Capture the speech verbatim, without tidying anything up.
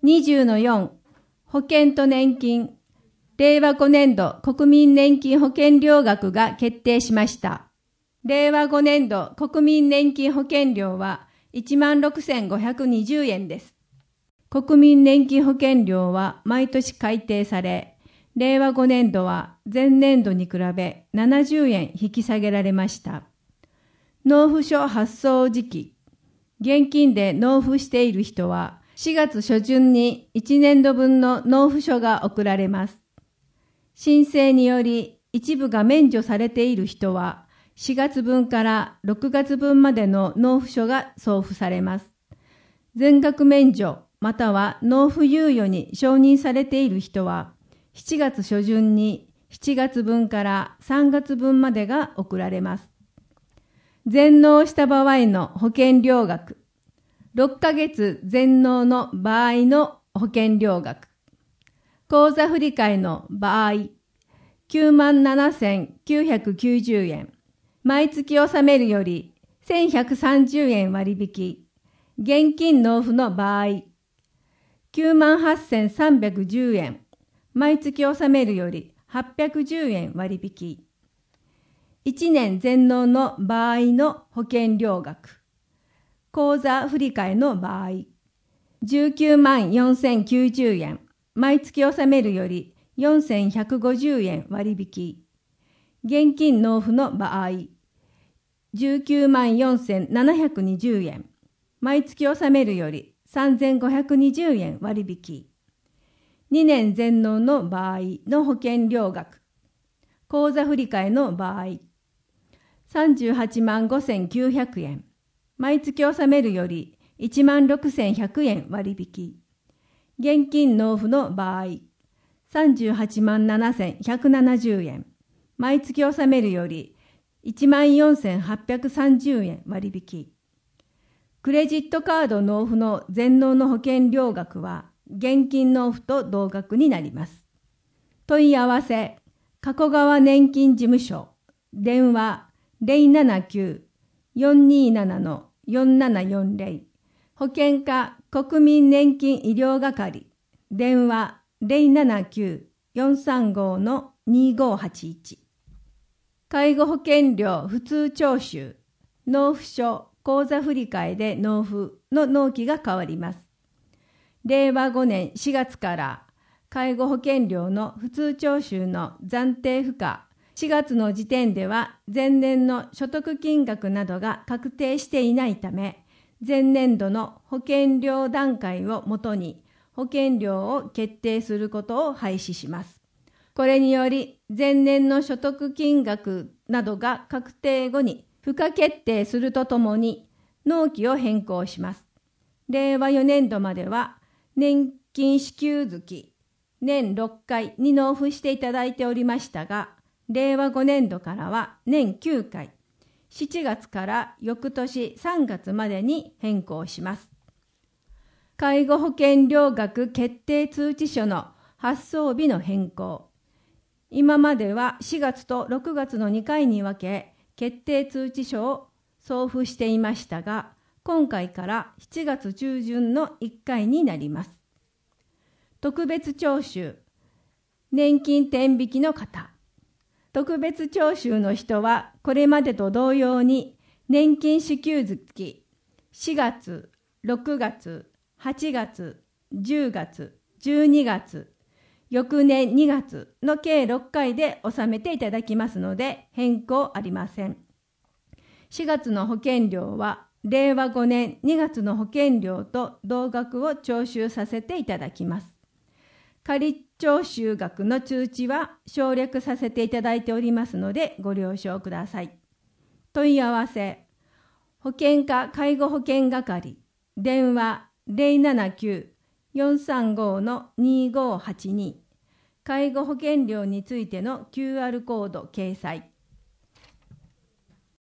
にじゅうのよん、保険と年金、れいわごねんど国民年金保険料額が決定しました。れいわごねんど国民年金保険料はいちまんろくせんごひゃくにじゅうえんです。国民年金保険料は毎年改定され、れいわごねんどは前年度に比べななじゅうえん引き下げられました。納付書発送時期、現金で納付している人はしがつしょじゅんにいちねんどぶんの納付書が送られます。申請により一部が免除されている人はしがつぶんからろくがつぶんまでの納付書が送付されます。全額免除または納付猶予に承認されている人はしちがつしょじゅんにしちがつぶんからさんがつぶんまでが送られます。全納した場合の保険料額、ろっかげつ全納の場合の保険料額、口座振替の場合、きゅうまんななせんきゅうひゃくきゅうじゅうえん、毎月納めるよりせんひゃくさんじゅうえん割引、現金納付の場合、きゅうまんはっせんさんびゃくじゅうえん、毎月納めるよりはっぴゃくじゅうえん割引、いちねん全納の場合の保険料額、口座振替の場合、じゅうきゅうまんよんせんきゅうじゅうえん、毎月納めるよりよんせんひゃくごじゅうえん割引、現金納付の場合、じゅうきゅうまんよんせんななひゃくにじゅうえん、毎月納めるよりさんぜんごひゃくにじゅうえん割引、にねん全納の場合の保険料額、口座振替の場合、さんじゅうはちまんごせんきゅうひゃくえん、毎月納めるよりいちまんろくせんひゃくえん割引、現金納付の場合、さんじゅうはちまんななせんひゃくななじゅうえん、毎月納めるよりいちまんよんせんはっぴゃくさんじゅうえん割引。クレジットカード納付の全納の保険料額は現金納付と同額になります。問い合わせ、加古川年金事務所、電話ゼロななきゅう よんにーなな よんななよんゼロ、保険課国民年金医療係、電話ゼロななきゅう よんさんご にーごーはちいち。介護保険料普通徴収、納付書、口座振替で納付の納期が変わります。れいわごねんしがつから介護保険料の普通徴収の暫定付加、しがつの時点では前年の所得金額などが確定していないため、前年度の保険料段階をもとに保険料を決定することを廃止します。これにより前年の所得金額などが確定後に付加決定するとともに納期を変更します。れいわよねんどまでは年金支給月年ろっかいに納付していただいておりましたが、れいわごねんどからは年きゅうかい、しちがつから翌年さんがつまでに変更します。介護保険料額決定通知書の発送日の変更。今まではしがつとろくがつのにかいに分け、決定通知書を送付していましたが、今回からしちがつちゅうじゅんのいっかいになります。特別徴収、年金天引きの方。特別徴収の人はこれまでと同様に年金支給月しがつ、ろくがつ、はちがつ、じゅうがつ、じゅうにがつ、翌年にがつの計ろっかいで納めていただきますので変更ありません。しがつの保険料はれいわごねんにがつの保険料と同額を徴収させていただきます。仮徴収額の通知は省略させていただいておりますのでご了承ください。問い合わせ、保険課介護保険係、電話ゼロななきゅう よんさんご にーごーはちに、介護保険料についての キューアール コード掲載。